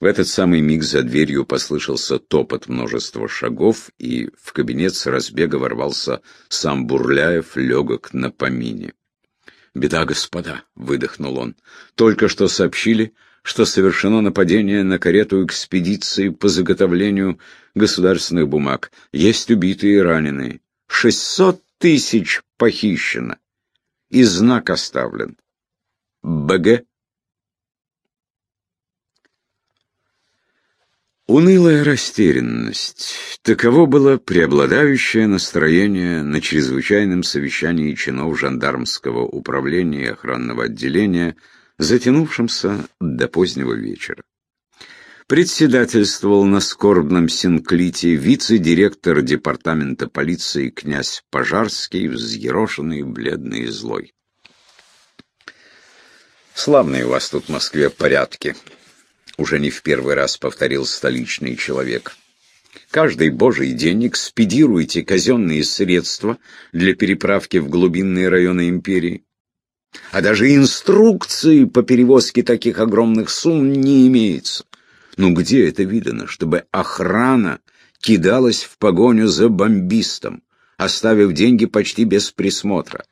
В этот самый миг за дверью послышался топот множества шагов, и в кабинет с разбега ворвался сам Бурляев, легок на помине. «Беда, господа!» — выдохнул он. «Только что сообщили, что совершено нападение на карету экспедиции по заготовлению государственных бумаг. Есть убитые и раненые. 600 тысяч похищено. И знак оставлен. БГ». Унылая растерянность. Таково было преобладающее настроение на чрезвычайном совещании чинов жандармского управления и охранного отделения, затянувшемся до позднего вечера. Председательствовал на скорбном синклите вице-директор департамента полиции князь Пожарский, взъерошенный, бледный и злой. «Славные у вас тут в Москве порядки», — уже не в первый раз повторил столичный человек. «Каждый божий день экспедируете казенные средства для переправки в глубинные районы империи. А даже инструкции по перевозке таких огромных сумм не имеется. Ну где это видано, чтобы охрана кидалась в погоню за бомбистом, оставив деньги почти без присмотра?»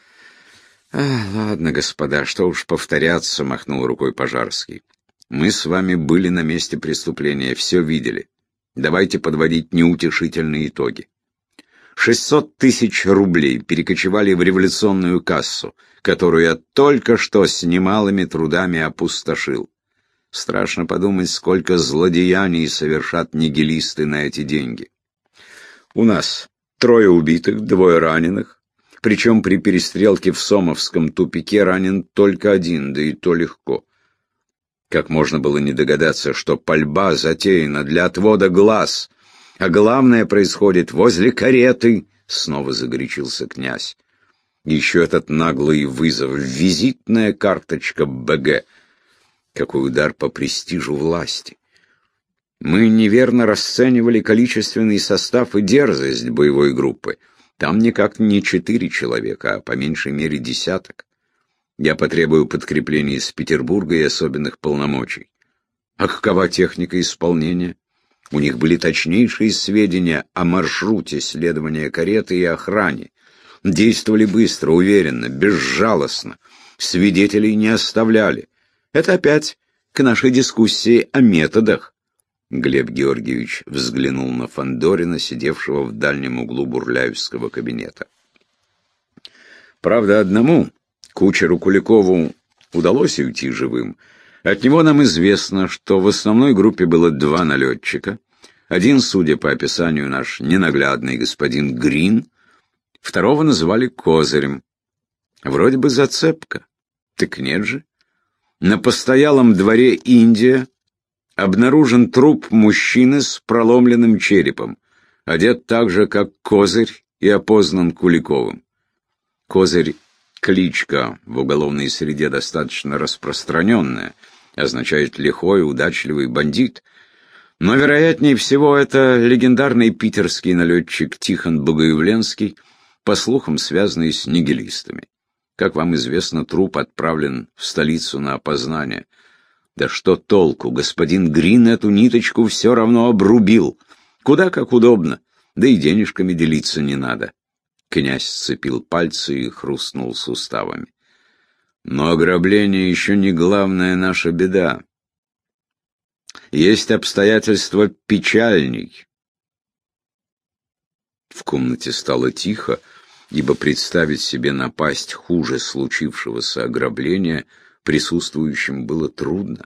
«Ладно, господа, что уж повторяться», — махнул рукой Пожарский. «Мы с вами были на месте преступления, все видели. Давайте подводить неутешительные итоги. 600 тысяч рублей перекочевали в революционную кассу, которую я только что с немалыми трудами опустошил. Страшно подумать, сколько злодеяний совершат нигилисты на эти деньги. У нас 3 убитых, 2 раненых, причем при перестрелке в Сомовском тупике ранен только 1, да и то легко. Как можно было не догадаться, что пальба затеяна для отвода глаз, а главное происходит возле кареты?» Снова загорячился князь. Еще этот наглый вызов, визитная карточка БГ. Какой удар по престижу власти! Мы неверно расценивали количественный состав и дерзость боевой группы. Там никак не 4 человека, а по меньшей мере десяток. Я потребую подкрепления из Петербурга и особенных полномочий. А какова техника исполнения? У них были точнейшие сведения о маршруте следования кареты и охране. Действовали быстро, уверенно, безжалостно. Свидетелей не оставляли. Это опять к нашей дискуссии о методах. Глеб Георгиевич взглянул на Фандорина, сидевшего в дальнем углу бурляевского кабинета. Правда, одному, кучеру Куликову, удалось уйти живым. От него нам известно, что в основной группе было 2 налетчика. Один, судя по описанию, наш ненаглядный господин Грин, второго называли Козырем. Вроде бы зацепка. Так нет же. На постоялом дворе Индия обнаружен труп мужчины с проломленным черепом, одет так же, как Козырь, и опознан Куликовым. Козырь — кличка в уголовной среде достаточно распространенная, означает лихой, удачливый бандит, но, вероятнее всего, это легендарный питерский налетчик Тихон Богоявленский, по слухам, связанный с нигилистами. Как вам известно, труп отправлен в столицу на опознание. Да что толку, господин Грин эту ниточку все равно обрубил. Куда как удобно, да и денежками делиться не надо. Князь сцепил пальцы и хрустнул суставами. Но ограбление еще не главная наша беда. Есть обстоятельства печальней. В комнате стало тихо, ибо представить себе напасть хуже случившегося ограбления присутствующим было трудно.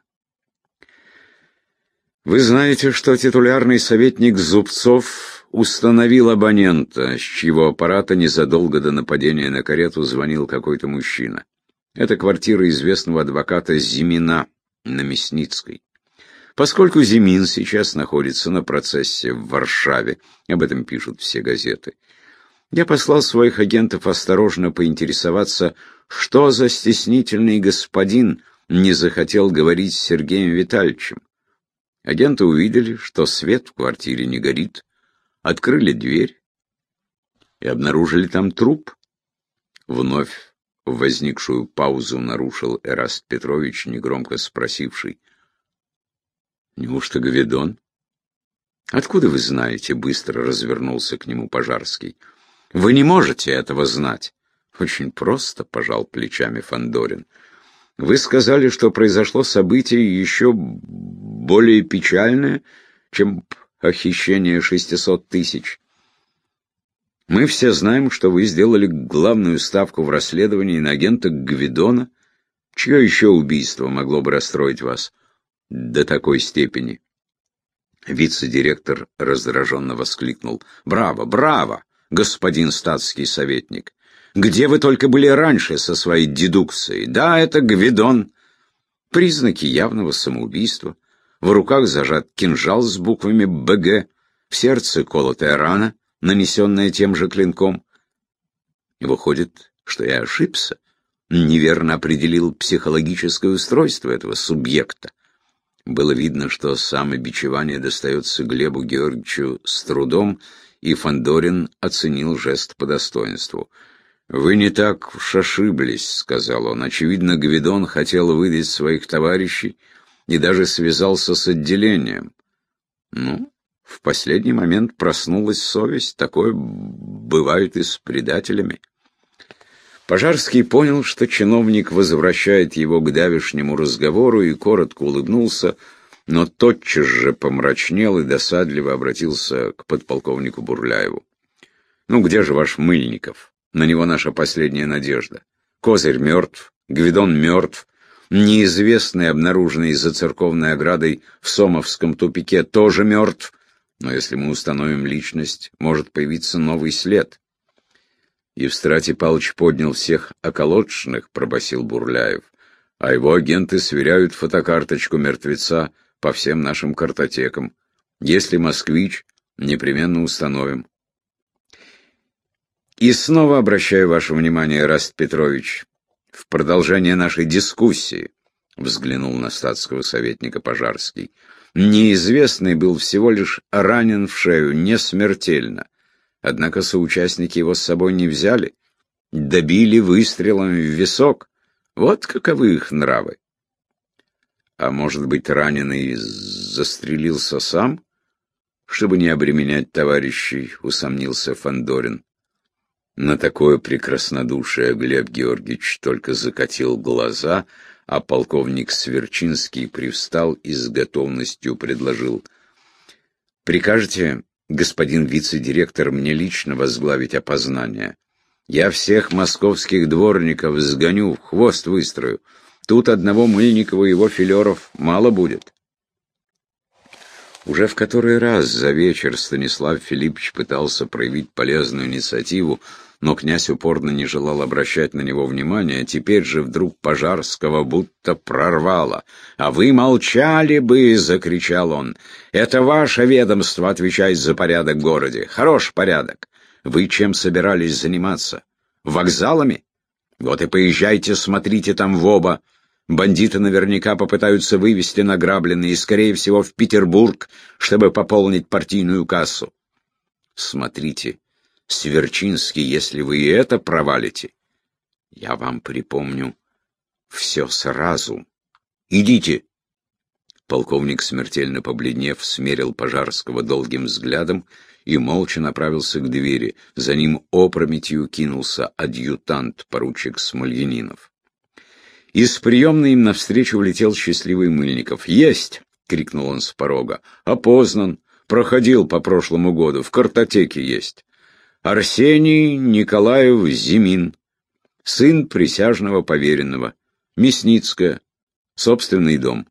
Вы знаете, что титулярный советник Зубцов установил абонента, с чьего аппарата незадолго до нападения на карету звонил какой-то мужчина. Это квартира известного адвоката Зимина на Мясницкой. Поскольку Зимин сейчас находится на процессе в Варшаве, об этом пишут все газеты, я послал своих агентов осторожно поинтересоваться, что за стеснительный господин не захотел говорить с Сергеем Витальевичем. Агенты увидели, что свет в квартире не горит, открыли дверь и обнаружили там труп. Вновь возникшую паузу нарушил Эраст Петрович, негромко спросивший: Неужто Гвидон? Откуда вы знаете? Быстро развернулся к нему Пожарский. Вы не можете этого знать. Очень просто, пожал плечами Фандорин. Вы сказали, что произошло событие еще более печальное, чем похищение 600 тысяч. Мы все знаем, что вы сделали главную ставку в расследовании на агента Гвидона. Чье еще убийство могло бы расстроить вас до такой степени? Вице-директор раздраженно воскликнул. «Браво, браво, господин статский советник! Где вы только были раньше со своей дедукцией? Да, это Гвидон. Признаки явного самоубийства. В руках зажат кинжал с буквами «БГ», в сердце колотая рана, нанесенная тем же клинком. Выходит, что я ошибся, неверно определил психологическое устройство этого субъекта. Было видно, что самобичевание достается Глебу Георгиевичу с трудом, и Фандорин оценил жест по достоинству. «Вы не так уж ошиблись», — сказал он. «Очевидно, Гвидон хотел выдать своих товарищей и даже связался с отделением. Ну, в последний момент проснулась совесть. Такое бывает и с предателями». Пожарский понял, что чиновник возвращает его к давешнему разговору, и коротко улыбнулся, но тотчас же помрачнел и досадливо обратился к подполковнику Бурляеву. «Ну, где же ваш Мыльников? На него наша последняя надежда. Козырь мертв, Гвидон мертв, неизвестный, обнаруженный за церковной оградой в Сомовском тупике, тоже мертв, но если мы установим личность, может появиться новый след». Евстратий Павлович поднял всех околоточных, пробасил Бурляев, а его агенты сверяют фотокарточку мертвеца по всем нашим картотекам. Если москвич, непременно установим. И снова обращаю ваше внимание, Эраст Петрович, в продолжение нашей дискуссии, взглянул на статского советника Пожарский, неизвестный был всего лишь ранен в шею, не смертельно. Однако соучастники его с собой не взяли, добили выстрелом в висок. Вот каковы их нравы. А может быть, раненый застрелился сам, чтобы не обременять товарищей, усомнился Фандорин. На такое прекраснодушие Глеб Георгиевич только закатил глаза, а полковник Сверчинский привстал и с готовностью предложил: «Прикажете, господин вице-директор, мне лично возглавить опознание? Я всех московских дворников сгоню, в хвост выстрою. Тут одного Мыльникова и его филеров мало будет». Уже в который раз за вечер Станислав Филиппович пытался проявить полезную инициативу, но князь упорно не желал обращать на него внимания. Теперь же вдруг Пожарского будто прорвало. «А вы молчали бы!» — закричал он. «Это ваше ведомство отвечает за порядок в городе. Хорош порядок. Вы чем собирались заниматься? Вокзалами? Вот и поезжайте, смотрите там в оба. Бандиты наверняка попытаются вывести награбленные, и, скорее всего, в Петербург, чтобы пополнить партийную кассу. Смотрите, Сверчинский, если вы и это провалите, я вам припомню все сразу. Идите!» Полковник, смертельно побледнев, смерил Пожарского долгим взглядом и молча направился к двери. За ним опрометью кинулся адъютант, поручик Смольянинов. Из приемной им навстречу влетел счастливый Мыльников. «Есть!» — крикнул он с порога. «Опознан. Проходил по прошлому году. В картотеке есть. Арсений Николаев Зимин. Сын присяжного поверенного. Мясницкая. Собственный дом».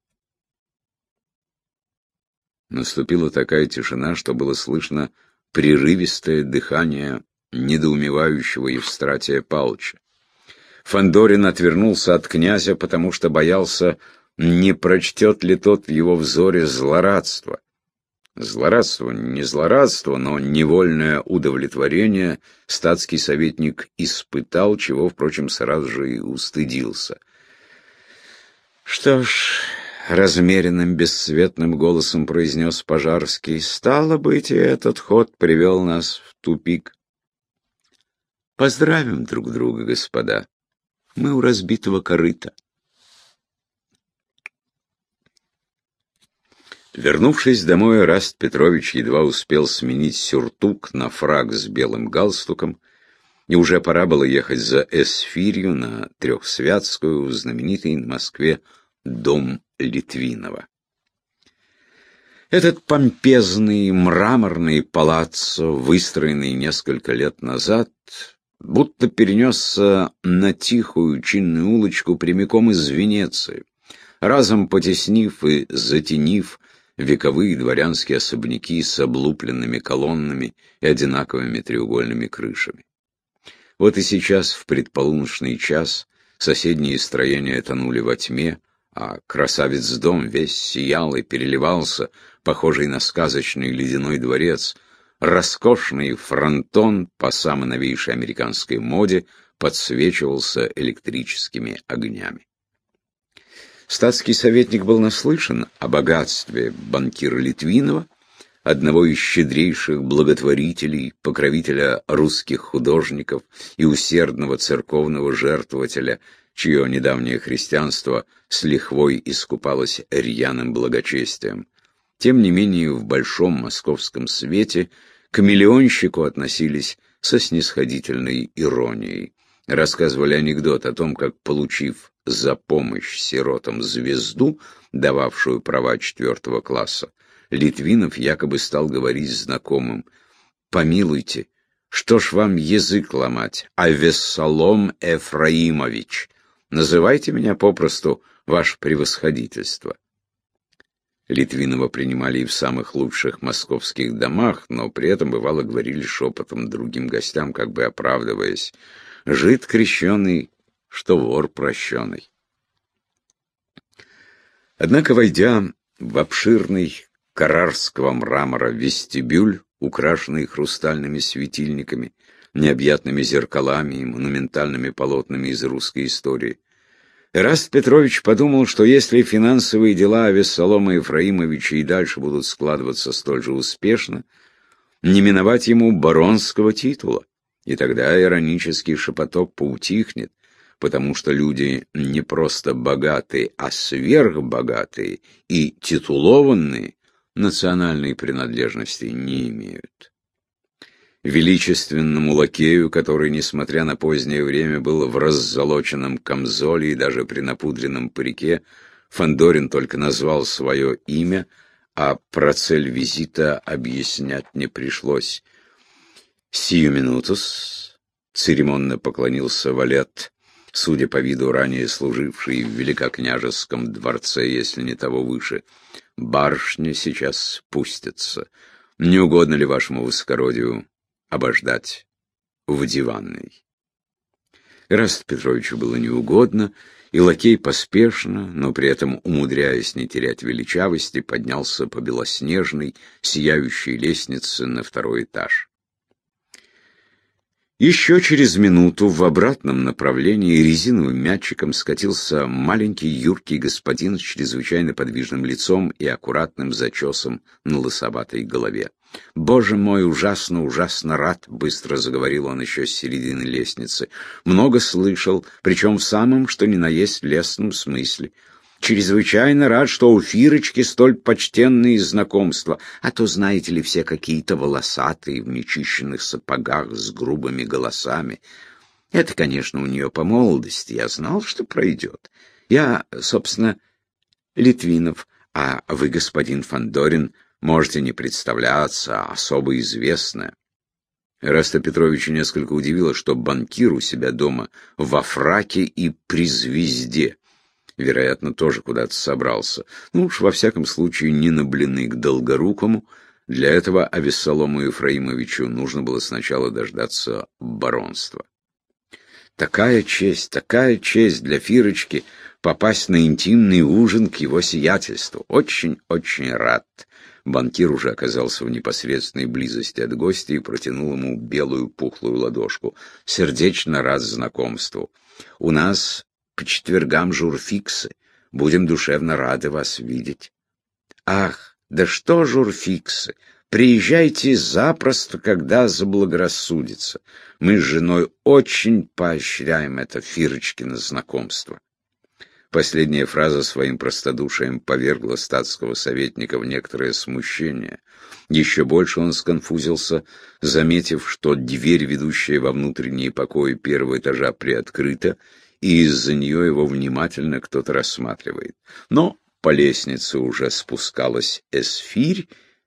Наступила такая тишина, что было слышно прерывистое дыхание недоумевающего Евстратия Павловича. Фандорин отвернулся от князя, потому что боялся, не прочтет ли тот в его взоре злорадство. Злорадство, не злорадство, но невольное удовлетворение статский советник испытал, чего, впрочем, сразу же и устыдился. «Что ж», — размеренным бесцветным голосом произнес Пожарский, — «стало быть, и этот ход привел нас в тупик. Поздравим друг друга, господа. Мы у разбитого корыта». Вернувшись домой, Эраст Петрович едва успел сменить сюртук на фрак с белым галстуком, и уже пора было ехать за Эсфирью на Трехсвятскую, в знаменитый в Москве дом Литвинова. Этот помпезный мраморный палаццо, выстроенный несколько лет назад, будто перенесся на тихую чинную улочку прямиком из Венеции, разом потеснив и затенив вековые дворянские особняки с облупленными колоннами и одинаковыми треугольными крышами. Вот и сейчас, в предполуночный час, соседние строения тонули во тьме, а красавец-дом весь сиял и переливался, похожий на сказочный ледяной дворец. Роскошный фронтон по самой новейшей американской моде подсвечивался электрическими огнями. Статский советник был наслышан о богатстве банкира Литвинова, одного из щедрейших благотворителей, покровителя русских художников и усердного церковного жертвователя, чье недавнее христианство с лихвой искупалось рьяным благочестием. Тем не менее, в большом московском свете к миллионщику относились со снисходительной иронией. Рассказывали анекдот о том, как, получив за помощь сиротам звезду, дававшую права 4 класса, Литвинов якобы стал говорить знакомым: «Помилуйте, что ж вам язык ломать, Авессалом Ефраимович? Называйте меня попросту ваше превосходительство». Литвинова принимали и в самых лучших московских домах, но при этом, бывало, говорили шепотом другим гостям, как бы оправдываясь: «Жид крещеный, что вор прощенный». Однако, войдя в обширный каррарского мрамора вестибюль, украшенный хрустальными светильниками, необъятными зеркалами и монументальными полотнами из русской истории, Эраст Петрович подумал, что если финансовые дела Авессалома Ефраимовича и дальше будут складываться столь же успешно, не миновать ему баронского титула, и тогда иронический шепоток поутихнет, потому что люди не просто богатые, а сверхбогатые и титулованные национальной принадлежности не имеют. Величественному лакею, который, несмотря на позднее время, был в раззолоченном камзоле и даже при напудренном парике, Фандорин только назвал свое имя, а про цель визита объяснять не пришлось. «Сию минутус», — церемонно поклонился валет, судя по виду ранее служивший в великокняжеском дворце, если не того выше. «Барышня сейчас спустится. Не угодно ли вашему высокородию обождать в диванной?» Эраст Петровичу было неугодно, и лакей поспешно, но при этом умудряясь не терять величавости, поднялся по белоснежной, сияющей лестнице на 2-й этаж. Еще через минуту в обратном направлении резиновым мячиком скатился маленький юркий господин с чрезвычайно подвижным лицом и аккуратным зачесом на лысоватой голове. «Боже мой, ужасно, ужасно рад», — быстро заговорил он еще с середины лестницы. «Много слышал, причем в самом, что ни на есть, лестном смысле. Чрезвычайно рад, что у Фирочки столь почтенные знакомства, а то, знаете ли, все какие-то волосатые, в нечищенных сапогах с грубыми голосами. Это, конечно, у нее по молодости, я знал, что пройдет. Я, собственно, Литвинов, а вы, господин Фандорин, можете не представляться, а особо известная». Эраста Петровича несколько удивило, что банкир у себя дома во фраке и при звезде. Вероятно, тоже куда-то собрался. Ну уж, во всяком случае, не на блины к Долгорукому. Для этого Авессалому Ефраимовичу нужно было сначала дождаться баронства. Такая честь для Фирочки попасть на интимный ужин к его сиятельству. Очень рад. Банкир уже оказался в непосредственной близости от гостя и протянул ему белую пухлую ладошку. «Сердечно рад знакомству. У нас по четвергам журфиксы. Будем душевно рады вас видеть». «Ах, да что журфиксы! Приезжайте запросто, когда заблагорассудится. Мы с женой очень поощряем это Фирочкино знакомство». Последняя фраза своим простодушием повергла статского советника в некоторое смущение. Еще больше он сконфузился, заметив, что дверь, ведущая во внутренние покои первого этажа, приоткрыта, и из-за нее его внимательно кто-то рассматривает. Но по лестнице уже спускалась Эсфирь,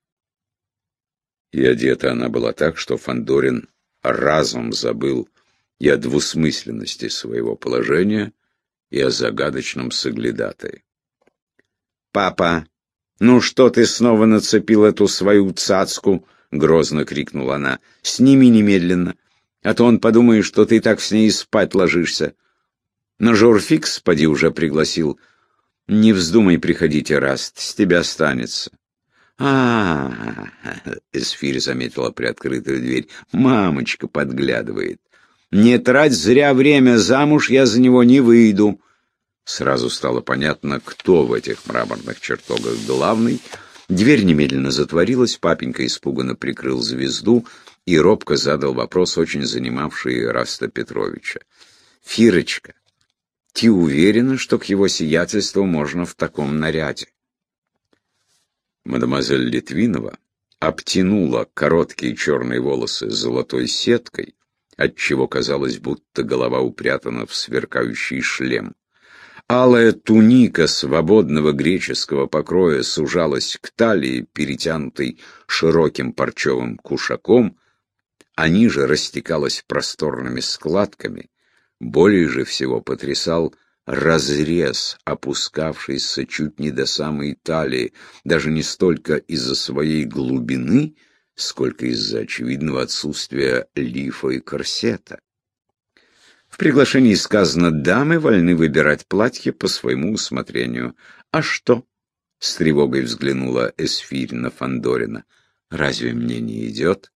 и одета она была так, что Фандорин разом забыл и о двусмысленности своего положения, и о загадочном соглядатае. «Папа, ну что ты снова нацепил эту свою цацку?» — грозно крикнула она. «Сними немедленно, а то он подумает, что ты так с ней спать ложишься. На журфикс, поди, уже пригласил. Не вздумай приходить, Эраст, с тебя останется». Эсфирь заметила приоткрытую дверь. «Мамочка подглядывает. Не трать зря время, замуж я за него не выйду». Сразу стало понятно, кто в этих мраморных чертогах главный. Дверь немедленно затворилась, папенька испуганно прикрыл звезду и робко задал вопрос, очень занимавший Эраста Петровича. «Фирочка, ты уверена, что к его сиятельству можно в таком наряде?» Мадемуазель Литвинова обтянула короткие черные волосы золотой сеткой, отчего казалось, будто голова упрятана в сверкающий шлем. Алая туника свободного греческого покроя сужалась к талии, перетянутой широким парчевым кушаком, а ниже растекалась просторными складками. Более же всего потрясал разрез, опускавшийся чуть не до самой талии, даже не столько из-за своей глубины, сколько из-за очевидного отсутствия лифа и корсета. В приглашении сказано: дамы вольны выбирать платье по своему усмотрению. А что? — с тревогой взглянула Эсфирь на Фандорина. — Разве мне не идет?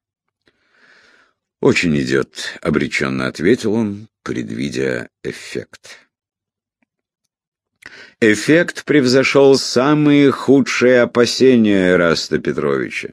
— Очень идет, — обреченно ответил он, предвидя эффект. Эффект превзошел самые худшие опасения Эраста Петровича.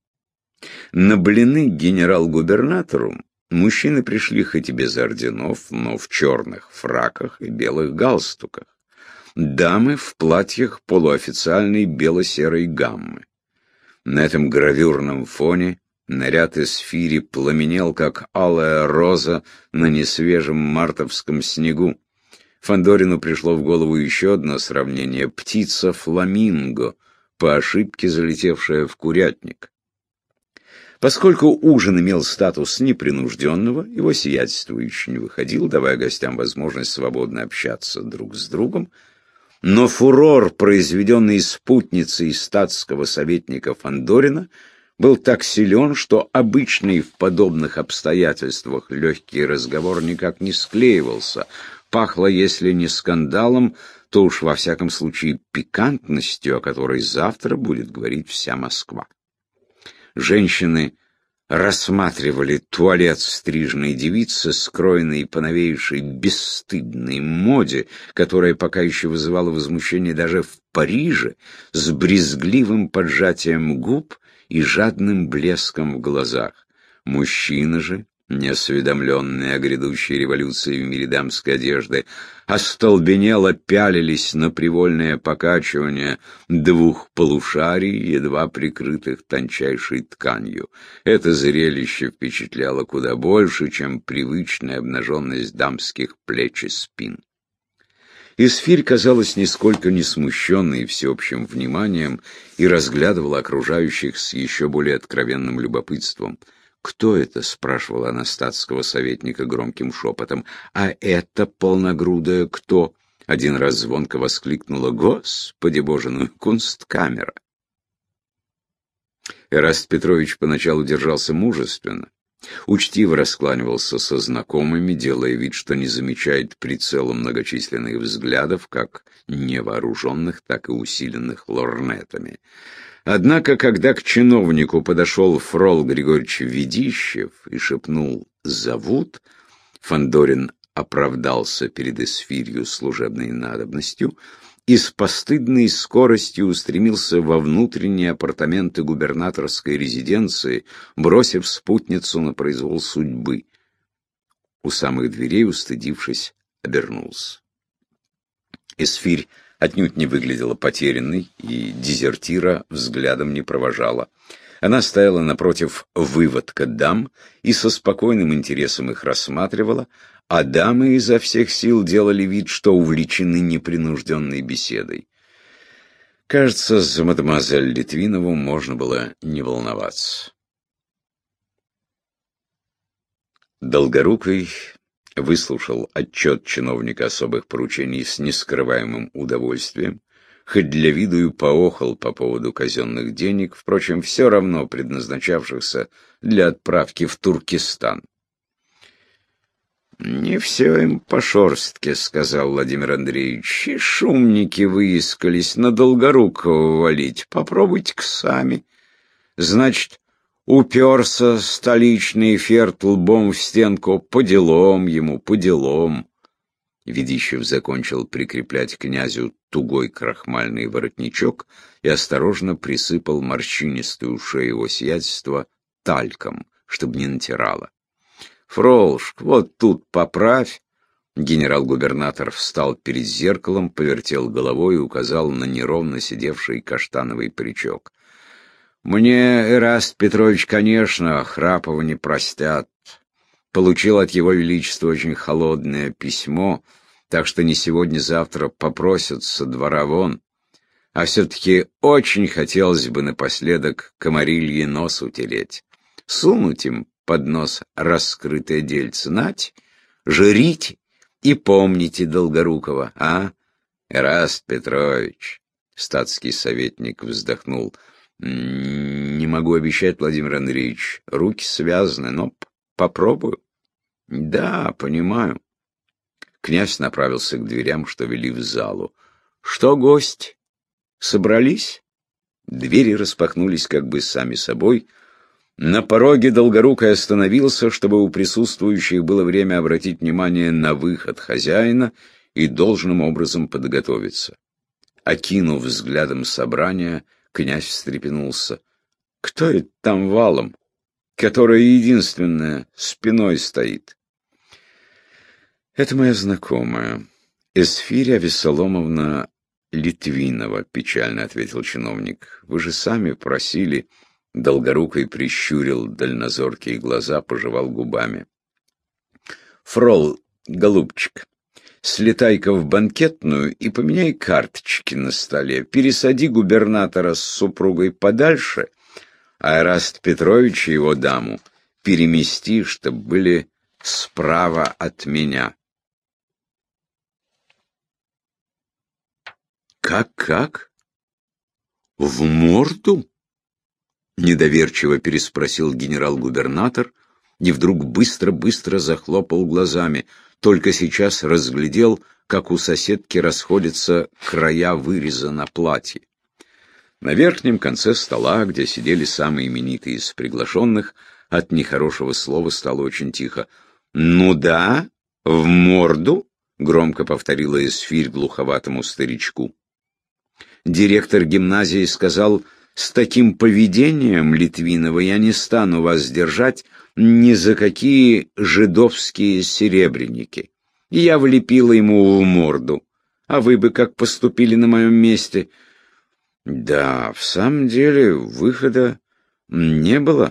На блины генерал-губернатору мужчины пришли хоть и без орденов, но в черных фраках и белых галстуках. Дамы в платьях полуофициальной бело-серой гаммы. На этом гравюрном фоне наряд Эсфири пламенел, как алая роза на несвежем мартовском снегу. Фандорину пришло в голову еще одно сравнение: птица-фламинго, по ошибке залетевшая в курятник. Поскольку ужин имел статус непринужденного, его сиятельство еще не выходил, давая гостям возможность свободно общаться друг с другом, но фурор, произведенный спутницей статского советника Фандорина, был так силен, что обычный в подобных обстоятельствах легкий разговор никак не склеивался. Пахло, если не скандалом, то уж во всяком случае пикантностью, о которой завтра будет говорить вся Москва. Женщины рассматривали туалет стрижной девицы, скроенной по новейшей бесстыдной моде, которая пока еще вызывала возмущение даже в Париже, с брезгливым поджатием губ и жадным блеском в глазах. Мужчины же, неосведомленные о грядущей революции в мире дамской одежды, остолбенело пялились на привольное покачивание двух полушарий, едва прикрытых тончайшей тканью. Это зрелище впечатляло куда больше, чем привычная обнаженность дамских плеч и спин. Эсфирь казалась нисколько не смущенной всеобщим вниманием и разглядывала окружающих с еще более откровенным любопытством. «Кто это?» — спрашивала она статского советника громким шепотом. «А это полногрудая кто?» — один раз звонко воскликнула. «Господи боже, ну кунсткамера!» Эраст Петрович поначалу держался мужественно, учтиво раскланивался со знакомыми, делая вид, что не замечает прицела многочисленных взглядов, как невооруженных, так и усиленных лорнетами. Однако, когда к чиновнику подошел Фрол Григорьевич Ведищев и шепнул «зовут», Фандорин оправдался перед Эсфирью служебной надобностью и с постыдной скоростью устремился во внутренние апартаменты губернаторской резиденции, бросив спутницу на произвол судьбы. У самых дверей, устыдившись, обернулся. Эсфирь отнюдь не выглядела потерянной и дезертира взглядом не провожала. Она стояла напротив выводка дам и со спокойным интересом их рассматривала, а дамы изо всех сил делали вид, что увлечены непринужденной беседой. Кажется, за мадемуазель Литвинову можно было не волноваться. Долгорукий выслушал отчет чиновника особых поручений с нескрываемым удовольствием, хоть для виду и поохал по поводу казенных денег, впрочем, все равно предназначавшихся для отправки в Туркестан. «Не все им по шорстке», — сказал Владимир Андреевич, — «и шумники выискались на Долгорукова валить. Попробуйте-ка сами. Значит, уперся столичный ферт лбом в стенку, по делам ему, по делам». Ведищев закончил прикреплять князю тугой крахмальный воротничок и осторожно присыпал морщинистую шею его сиятельства тальком, чтобы не натирало. «Фролушка, вот тут поправь». Генерал-губернатор встал перед зеркалом, повертел головой и указал на неровно сидевший каштановый паричок. «Мне, Эраст Петрович, конечно, Храпова не простят. Получил от его величества очень холодное письмо, так что не сегодня-завтра попросят со двора вон. А все-таки очень хотелось бы напоследок комарилье нос утереть. Сунуть им под нос раскрытое дельце. Нать, жрите и помните Долгорукова, а, Эраст Петрович?» Статский советник вздохнул. «Не могу обещать, Владимир Андреевич, руки связаны, но попробую». «Да, понимаю». Князь направился к дверям, что вели в залу. «Что, гость, собрались?» Двери распахнулись как бы сами собой. На пороге Долгорукий остановился, чтобы у присутствующих было время обратить внимание на выход хозяина и должным образом подготовиться. Окинув взглядом собрания, князь встрепенулся. «Кто это там валом, которая единственная спиной стоит?» «Это моя знакомая, Эсфирь Вессаломовна Литвинова», — печально ответил чиновник. «Вы же сами просили». Долгорукий прищурил дальнозоркие глаза, пожевал губами. «Фрол, голубчик, слетай-ка в банкетную и поменяй карточки на столе. Пересади губернатора с супругой подальше, а Эраст Петрович и его даму перемести, чтобы были справа от меня». «Как? В морду?» — недоверчиво переспросил генерал-губернатор и вдруг быстро-быстро захлопал глазами. Только сейчас разглядел, как у соседки расходятся края выреза на платье. На верхнем конце стола, где сидели самые именитые из приглашенных, от нехорошего слова стало очень тихо. «Ну да, в морду», — громко повторила Эсфирь глуховатому старичку. Директор гимназии сказал: «С таким поведением, Литвинова, я не стану вас держать ни за какие жидовские серебряники». И я влепила ему в морду. А вы бы как поступили на моем месте? Да, в самом деле, выхода не было,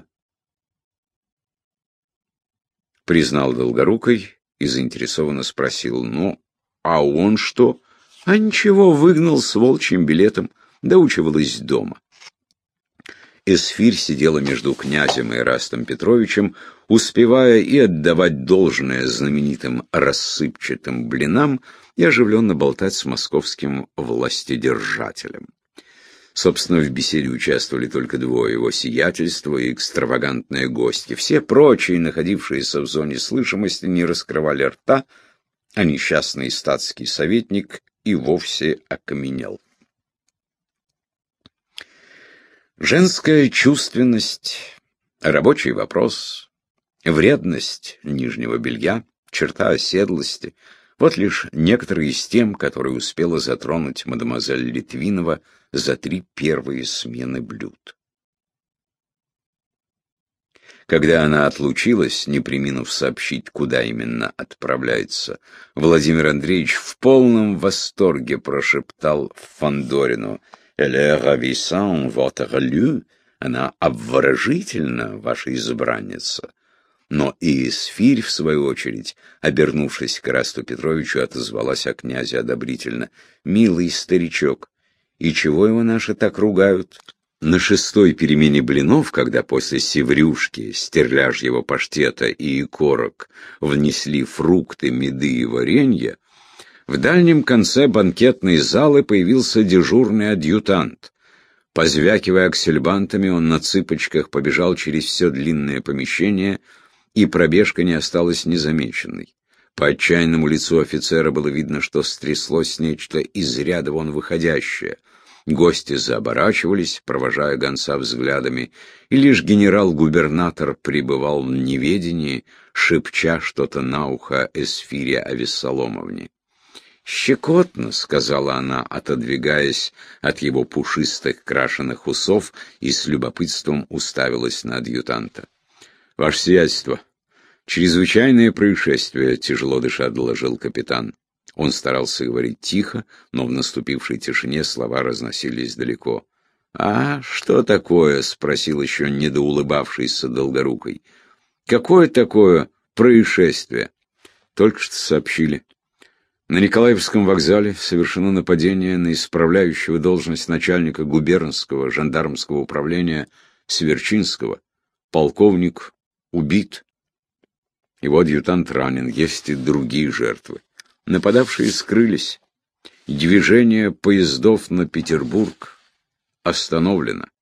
признал Долгорукий и заинтересованно спросил: «Ну, а он что?» «А ничего, выгнал с волчьим билетом, доучивалась дома». Эсфирь сидела между князем и Эрастом Петровичем, успевая и отдавать должное знаменитым рассыпчатым блинам и оживленно болтать с московским властедержателем. Собственно, в беседе участвовали только двое: его сиятельство и экстравагантные гости. Все прочие, находившиеся в зоне слышимости, не раскрывали рта, а несчастный статский советник и вовсе окаменел. Женская чувственность, рабочий вопрос, вредность нижнего белья, черта оседлости — вот лишь некоторые из тем, которые успела затронуть мадемуазель Литвинова за 3 первые смены блюд. Когда она отлучилась, не преминув сообщить, куда именно отправляется, Владимир Андреевич в полном восторге прошептал Фандорину: «Elle est ravissante, votre lieu». Она обворожительна, ваша избранница. Но и Эсфирь, в свою очередь, обернувшись к Эрасту Петровичу, отозвалась о князе одобрительно: «Милый старичок, и чего его наши так ругают?» На 6-й перемене блинов, когда после севрюшки, стерляжьего паштета и икорок внесли фрукты, меды и варенье, в дальнем конце банкетной залы появился дежурный адъютант. Позвякивая аксельбантами, он на цыпочках побежал через все длинное помещение, и пробежка не осталась незамеченной. По отчаянному лицу офицера было видно, что стряслось нечто из ряда вон выходящее. Гости заоборачивались, провожая гонца взглядами, и лишь генерал-губернатор пребывал в неведении, шепча что-то на ухо Эсфире Авессаломовне. «Щекотно», — сказала она, отодвигаясь от его пушистых крашеных усов, и с любопытством уставилась на адъютанта. «Ваше сиятельство, чрезвычайное происшествие», — тяжело дыша доложил капитан. Он старался говорить тихо, но в наступившей тишине слова разносились далеко. «А что такое?» — спросил еще недоулыбавшийся Долгорукой. «Какое такое происшествие?» «Только что сообщили. На Николаевском вокзале совершено нападение на исправляющего должность начальника губернского жандармского управления Сверчинского. Полковник убит. Его адъютант ранен, есть и другие жертвы. Нападавшие скрылись. Движение поездов на Петербург остановлено.